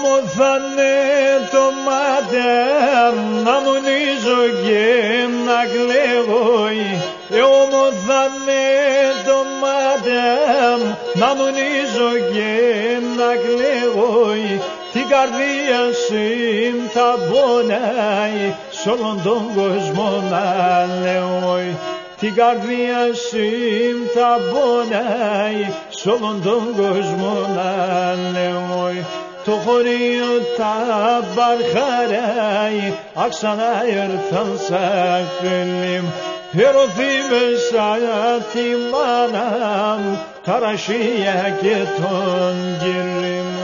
μου θα είναι το μάτερ να μου νίζω και να κλαίγω. Μου θα είναι το μάτερ να μου νίζω και να κλαίγω. Την καρδία σου θα πονάει σ' όλον τον κόσμο να λέω. Την καρδία σου θα πονάει σ' όλον τον κόσμο να λέω. Το χωρίο τα μπαρχαράει αξανά ήρθαν σαν κλίμ. Ερωθεί μέσα τη μάνα μου τα ρασία και τον κυρίμ.